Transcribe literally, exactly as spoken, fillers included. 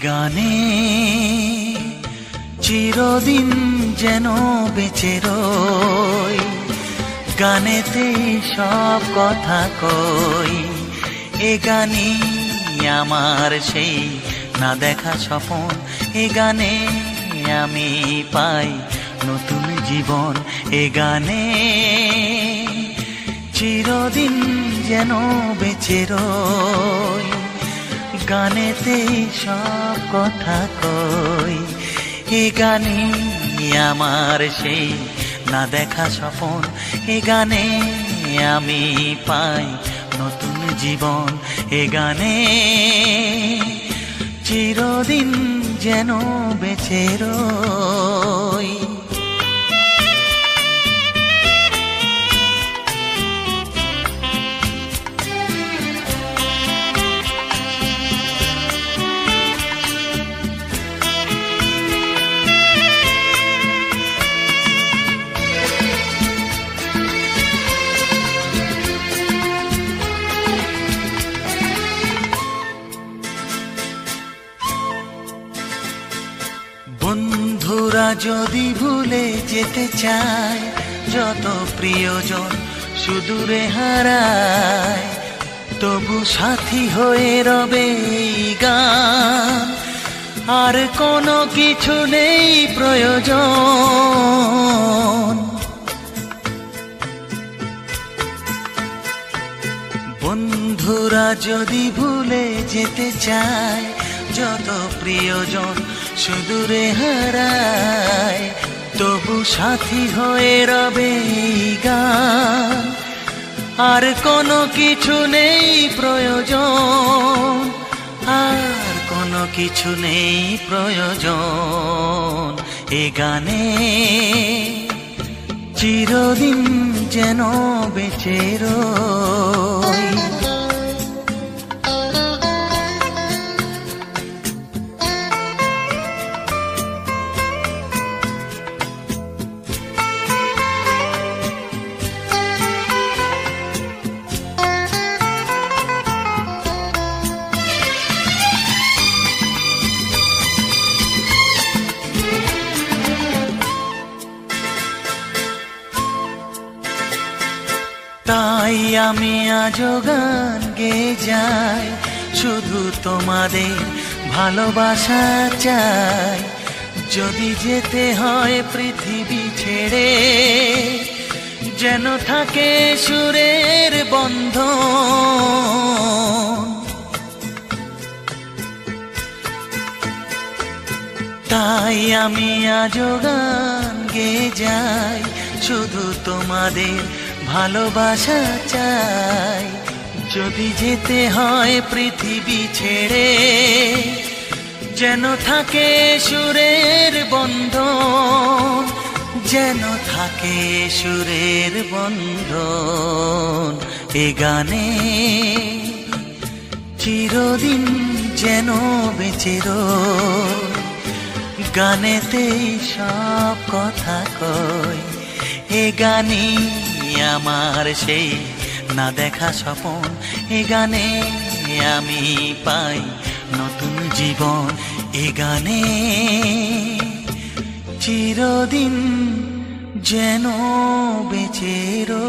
গানে চিরদিন যেন বেঁচে রই, গানেতে সব কথা কই। এ গানে আমার সেই না দেখা স্বপন, এ গানে আমি পাই নতুন জীবন। এ গানে চিরদিন যেন বেঁচে রই, গানেতে সব কথা কই। এ গানে আমার সেই না দেখা স্বপন, এ গানে আমি পাই নতুন জীবন। এ গানে চিরদিন যেন বেঁচে রই। বন্ধুরা যদি ভুলে যেতে চায়, যত প্রিয়জন সুদূরে হারায়, তবু সাথী হয়ে রবে এই গান। আর কোনো কিছু নেই প্রয়োজন। বন্ধুরা যদি ভুলে যেতে চায়, যত প্রিয়জন সুদূরে হারায়, তবু সাথী হয়ে রবে এই গান। আর কোনো কিছু নেই প্রয়োজন, আর কোনো কিছু নেই প্রয়োজন। এ গানে চিরদিন যেন বেঁচে রই। তাই আমি আজও গান গেয়ে যাই, শুধু তোমাদের ভালোবাসা চাই। যদি যেতে হয় পৃথিবী ছেড়ে, যেন থাকে সুরের বন্ধন। তাই আমি আজও গান গেয়ে যাই, শুধু তোমাদের ভালোবাসা চাই। যদি যেতে হয় পৃথিবী ছেড়ে, যেন থাকে সুরের বন্ধন, যেন থাকে সুরের বন্ধন। এ গানে চিরদিন যেন বেঁচে রই, গানেতে সব কথা কই। এ গানে আমার সেই না দেখা স্বপন, এ গানে আমি পাই নতুন জীবন। এ গানে চিরদিন যেন বেঁচে রই।